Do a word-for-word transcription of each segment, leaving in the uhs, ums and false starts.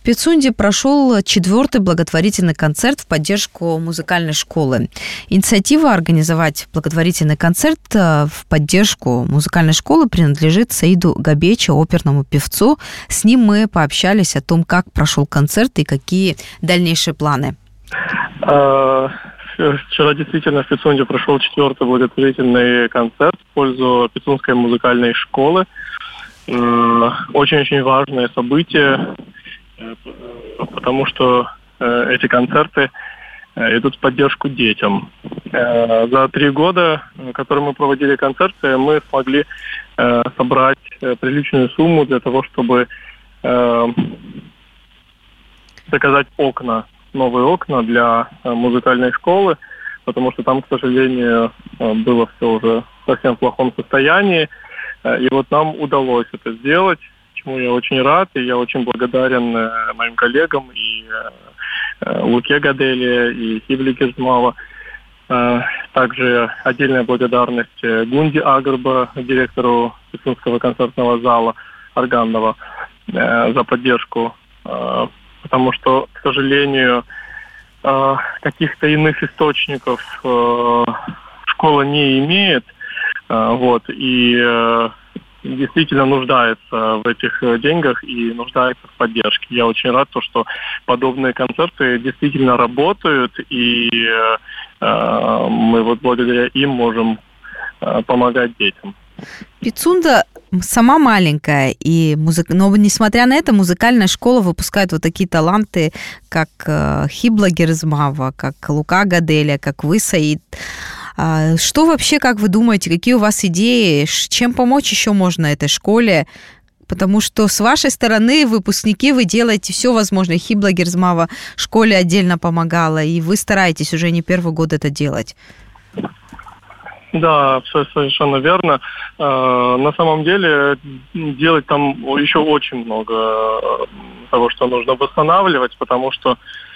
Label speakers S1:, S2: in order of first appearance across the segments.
S1: В Пицунде прошел четвертый благотворительный концерт в поддержку музыкальной школы. Инициатива организовать благотворительный концерт в поддержку музыкальной школы принадлежит Саиду Габеча, оперному певцу. С ним мы пообщались о том, как прошел концерт и какие дальнейшие планы.
S2: Вчера действительно в Пицунде прошел четвертый благотворительный концерт в пользу Пицунской музыкальной школы. Очень-очень важное событие, потому что эти концерты идут в поддержку детям. За три года, которые мы проводили концерты, мы смогли собрать приличную сумму для того, чтобы заказать окна, новые окна для музыкальной школы, потому что там, к сожалению, было все уже в совсем плохом состоянии. И вот нам удалось это сделать, чему я очень рад, и я очень благодарен моим коллегам, и Луке Гаделе, и Хибле Герзмава. Также отдельная благодарность Гунди Агарба, директору Пицунского концертного зала органного, за поддержку, потому что, к сожалению, каких-то иных источников школа не имеет, вот, и действительно нуждается в этих деньгах и нуждается в поддержке. Я очень рад, что подобные концерты действительно работают, и мы вот благодаря им можем помогать детям.
S1: Пицунда сама маленькая, и музык... но несмотря на это, музыкальная школа выпускает вот такие таланты, как Хибла Герзмава, как Лука Гаделя, как вы, Саид. Что вообще, как вы думаете, какие у вас идеи, чем помочь еще можно этой школе? Потому что с вашей стороны, выпускники, вы делаете все возможное. Хибла Герзмава школе отдельно помогала, и вы стараетесь уже не первый год это делать.
S2: Да, все совершенно верно. На самом деле делать там еще очень много того, что нужно восстанавливать, потому что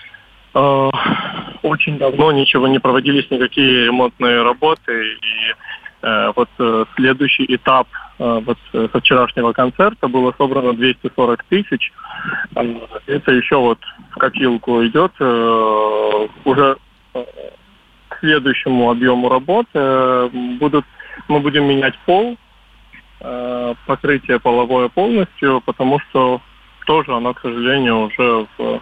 S2: очень давно ничего не проводились, никакие ремонтные работы. И вот следующий этап вот со вчерашнего концерта было собрано двести сорок тысяч. Это еще вот в копилку идет уже к следующему объему работы. Будут, мы будем менять пол, покрытие половое полностью, потому что тоже оно, к сожалению, уже в,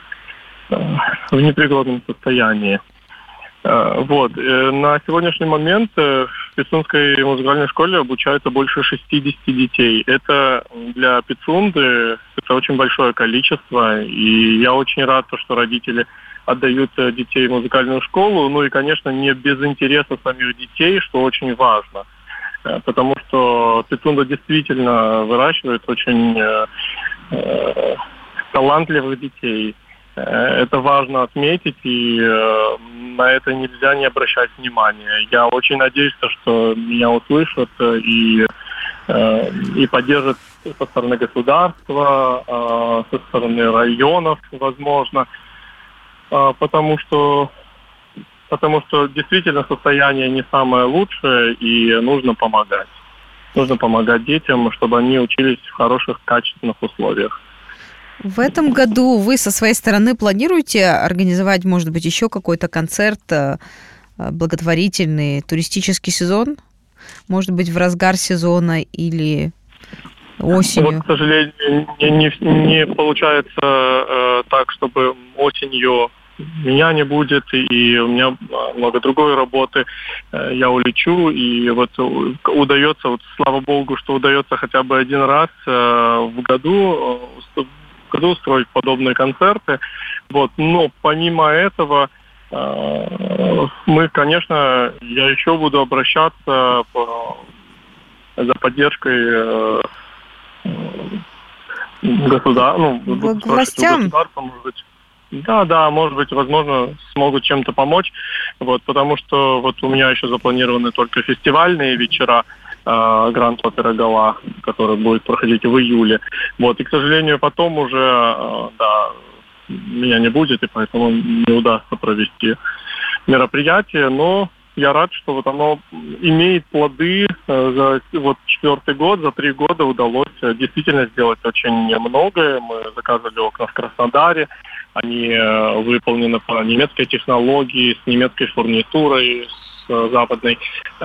S2: в непригодном состоянии. Вот. На сегодняшний момент в Пицунской музыкальной школе обучается больше шестидесяти детей. Это для Пицунды это очень большое количество, и я очень рад, что родители отдают детей в музыкальную школу, ну и, конечно, не без интереса самих детей, что очень важно, потому что Пицунда действительно выращивает очень э, талантливых детей. Это важно отметить, и э, на это нельзя не обращать внимания. Я очень надеюсь, что меня услышат и, э, и поддержат со стороны государства, э, со стороны районов, возможно, э, потому что потому что действительно состояние не самое лучшее, и нужно помогать. Нужно помогать детям, чтобы они учились в хороших, качественных условиях.
S1: В этом году вы со своей стороны планируете организовать, может быть, еще какой-то концерт, благотворительный, туристический сезон? Может быть, в разгар сезона или осенью?
S2: Вот, к сожалению, не, не, не получается э, так, чтобы осенью меня не будет, и у меня много другой работы. Я улечу, и вот удается, вот слава богу, что удается хотя бы один раз в году в году устроить подобные концерты. Вот. Но помимо этого мы, конечно, я еще буду обращаться по, за поддержкой государства, ну, буду спрашивать у государства, может быть. Да, да, может быть, возможно, смогут чем-то помочь, вот, потому что вот у меня еще запланированы только фестивальные вечера э, Гранд Опера Гала, который будет проходить в июле, вот, и, к сожалению, потом уже, э, да, меня не будет, и поэтому не удастся провести мероприятие, но я рад, что вот оно имеет плоды. За вот четвертый год, за три года удалось действительно сделать очень многое. Мы заказывали окна в Краснодаре, они выполнены по немецкой технологии, с немецкой фурнитурой, с западной.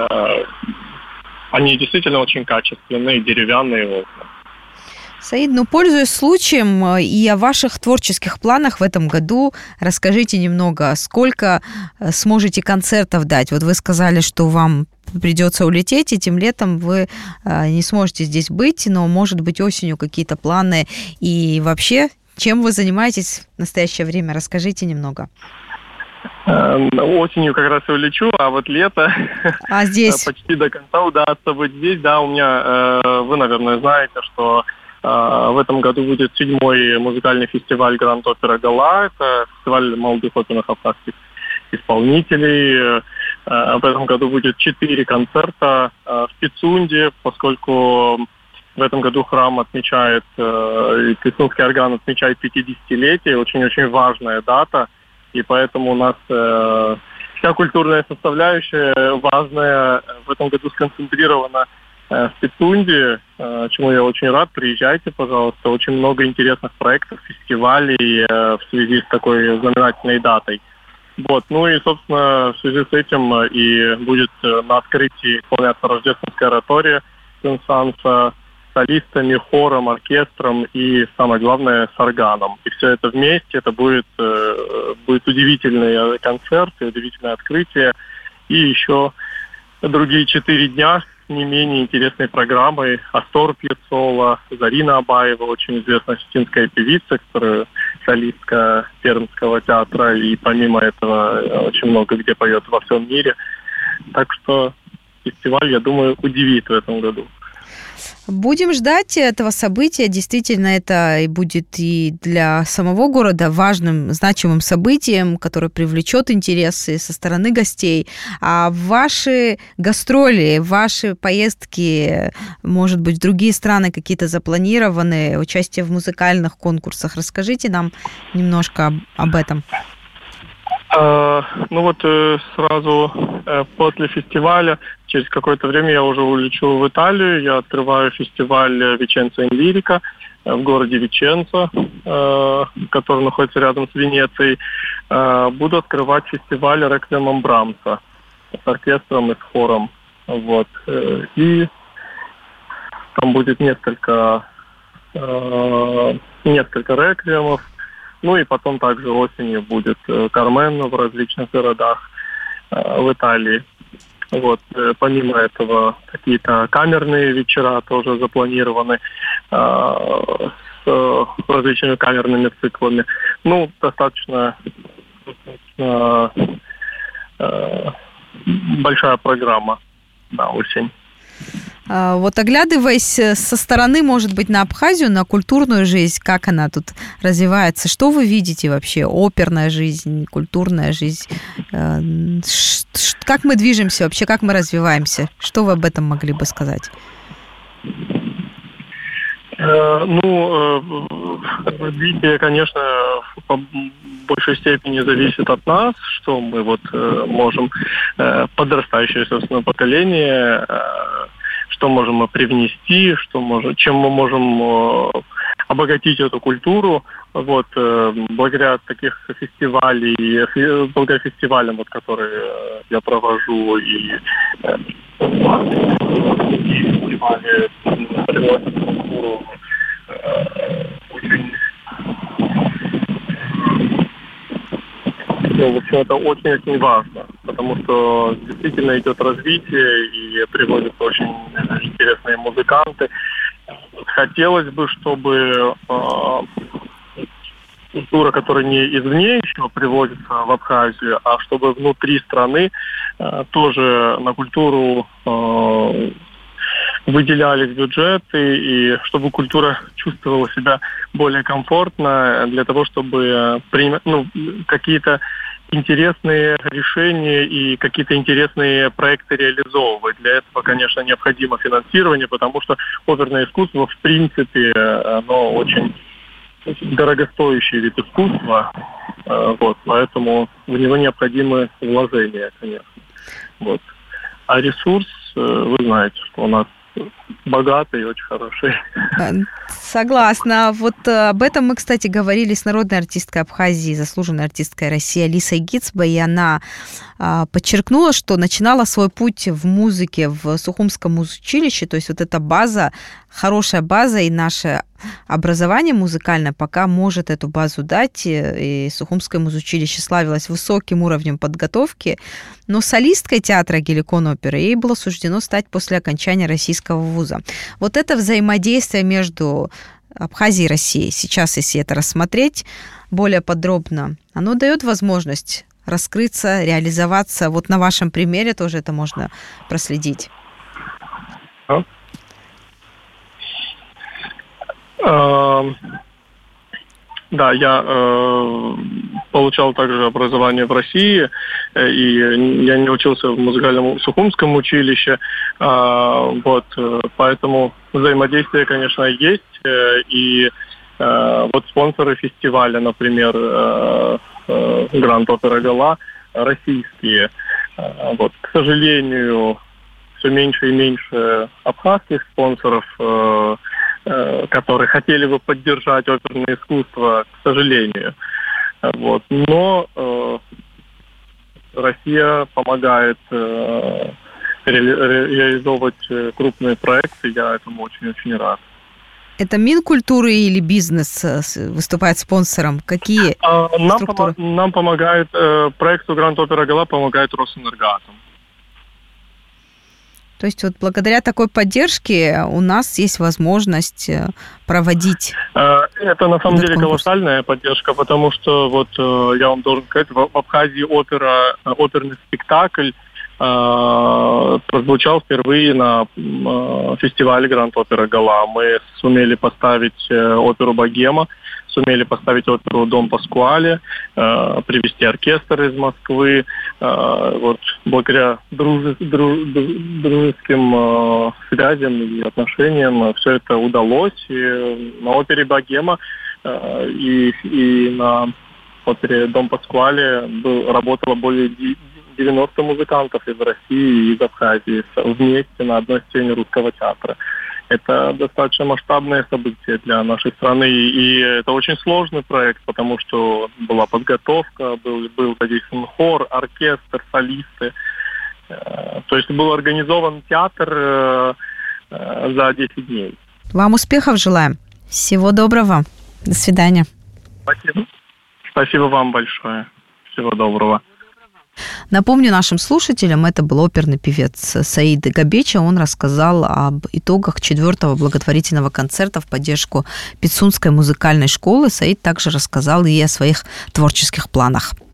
S2: Они действительно очень качественные, деревянные окна.
S1: Саид, ну, пользуясь случаем и о ваших творческих планах в этом году, расскажите немного, сколько сможете концертов дать? Вот вы сказали, что вам придется улететь, этим летом вы не сможете здесь быть, но, может быть, осенью какие-то планы. И вообще, чем вы занимаетесь в настоящее время? Расскажите немного.
S2: Осенью как раз и улечу, а вот лето
S1: а здесь?
S2: почти до конца удастся быть здесь. Да, у меня, вы, наверное, знаете, что в этом году будет седьмой музыкальный фестиваль Гранд Опера Гала. Это фестиваль молодых оперных авторских исполнителей. В этом году будет четыре концерта в Пицунде, поскольку в этом году храм отмечает, Пицундский орган отмечает пятидесятилетие, очень-очень важная дата, и поэтому у нас вся культурная составляющая важная в этом году сконцентрирована в Пицунде, чему я очень рад. Приезжайте, пожалуйста. Очень много интересных проектов, фестивалей в связи с такой знаменательной датой. Вот. Ну и, собственно, в связи с этим и будет на открытии исполняться рождественская оратория Сен-Санса солистами, хором, оркестром и, самое главное, с органом. И все это вместе, это будет, будет удивительный концерт и удивительное открытие. И еще другие четыре дня не менее интересной программой. Астор Пьяццола, Зарина Абаева, очень известная осетинская певица, которая солистка Пермского театра, и помимо этого очень много где поет во всем мире. Так что фестиваль, я думаю, удивит в этом году.
S1: Будем ждать этого события. Действительно, это и будет и для самого города важным, значимым событием, которое привлечет интересы со стороны гостей. А ваши гастроли, ваши поездки, может быть, в другие страны какие-то запланированы, участие в музыкальных конкурсах. Расскажите нам немножко об этом.
S2: Uh, ну вот uh, сразу uh, после фестиваля, через какое-то время я уже улечу в Италию. Я открываю фестиваль Виченца ин Лирика в городе Виченца, uh, который находится рядом с Венецией. Uh, буду открывать фестиваль Реквиемом Брамса с оркестром и с хором. Вот. Uh, и там будет несколько, uh, несколько реквиемов. Ну и потом также осенью будет Кармен в различных городах э, в Италии. Вот. Помимо этого какие-то камерные вечера тоже запланированы э, с различными камерными циклами. Ну, достаточно э, э, большая программа на осень.
S1: Вот оглядываясь со стороны, может быть, на Абхазию, на культурную жизнь, как она тут развивается, что вы видите вообще? Оперная жизнь, культурная жизнь, как мы движемся вообще, как мы развиваемся? Что вы об этом могли бы сказать?
S2: Ну, развитие, конечно, по большей степени зависит от нас, что мы вот можем, подрастающее, собственно, поколение, что можем мы привнести, что можем, чем мы можем обогатить эту культуру. Вот, благодаря таких фестивалей, благодаря фестивалям, вот, которые я провожу, и, и фестивали приводят культуру очень... Ну, в общем, это очень-очень важно, потому что действительно идет развитие и приводятся очень интересные музыканты. Хотелось бы, чтобы э, культура, которая не извне еще приводится в Абхазию, а чтобы внутри страны э, тоже на культуру э, выделялись бюджеты, и чтобы культура чувствовала себя более комфортно, для того, чтобы принимать, ну, какие-то интересные решения и какие-то интересные проекты реализовывать. Для этого, конечно, необходимо финансирование, потому что оперное искусство, в принципе, оно очень дорогостоящий вид искусства, вот, поэтому в него необходимы вложения, конечно. Вот. А ресурс, вы знаете, что у нас богатый и очень хороший.
S1: Согласна. Вот об этом мы, кстати, говорили с народной артисткой Абхазии, заслуженной артисткой России Алисой Гицбой, и она подчеркнула, что начинала свой путь в музыке в Сухумском музучилище, то есть вот эта база, хорошая база, и наше образование музыкальное пока может эту базу дать, и Сухумское музучилище славилось высоким уровнем подготовки, но солисткой театра Геликон оперы ей было суждено стать после окончания российского вуза. Вот это взаимодействие между Абхазией и Россией, сейчас, если это рассмотреть более подробно, оно дает возможность раскрыться, реализоваться. Вот на вашем примере тоже это можно проследить.
S2: А? А, да, я э, получал также образование в России, и я не учился в музыкальном Сухумском училище, э, вот, поэтому взаимодействие, конечно, есть, и э, вот спонсоры фестиваля, например, э, Гранд Опера Гала, российские. Вот, к сожалению, все меньше и меньше абхазских спонсоров, которые хотели бы поддержать оперное искусство, к сожалению. Вот. Но э, Россия помогает э, ре- реализовывать крупные проекты, я этому очень-очень рад.
S1: Это Минкультуры или бизнес выступает спонсором? Какие
S2: а, нам
S1: структуры?
S2: Пом- нам помогает, э, проекту Гранд Опера Гала помогает Росэнергоатом.
S1: То есть вот благодаря такой поддержке у нас есть возможность проводить.
S2: Это на самом деле конкурс. Колоссальная поддержка, потому что вот я вам должен сказать, в Абхазии опера, оперный спектакль прозвучал впервые на фестивале Гранд Опера Гала. Мы сумели поставить оперу «Богема», сумели поставить оперу «Дон Паскуале», привезти оркестр из Москвы. Вот благодаря дружи, друж, дружеским связям и отношениям все это удалось. И на опере «Богема» и, и на опере «Дон Паскуале» был, работало более девяносто музыкантов из России и из Абхазии вместе на одной сцене русского театра. Это достаточно масштабное событие для нашей страны, и это очень сложный проект, потому что была подготовка, был, был задействован хор, оркестр, солисты. То есть был организован театр за десять дней.
S1: Вам успехов желаем. Всего доброго. До свидания.
S2: Спасибо. Спасибо вам большое. Всего доброго.
S1: Напомню нашим слушателям, это был оперный певец Саид Габеча. Он рассказал об итогах четвертого благотворительного концерта в поддержку Пицунской музыкальной школы. Саид также рассказал и о своих творческих планах.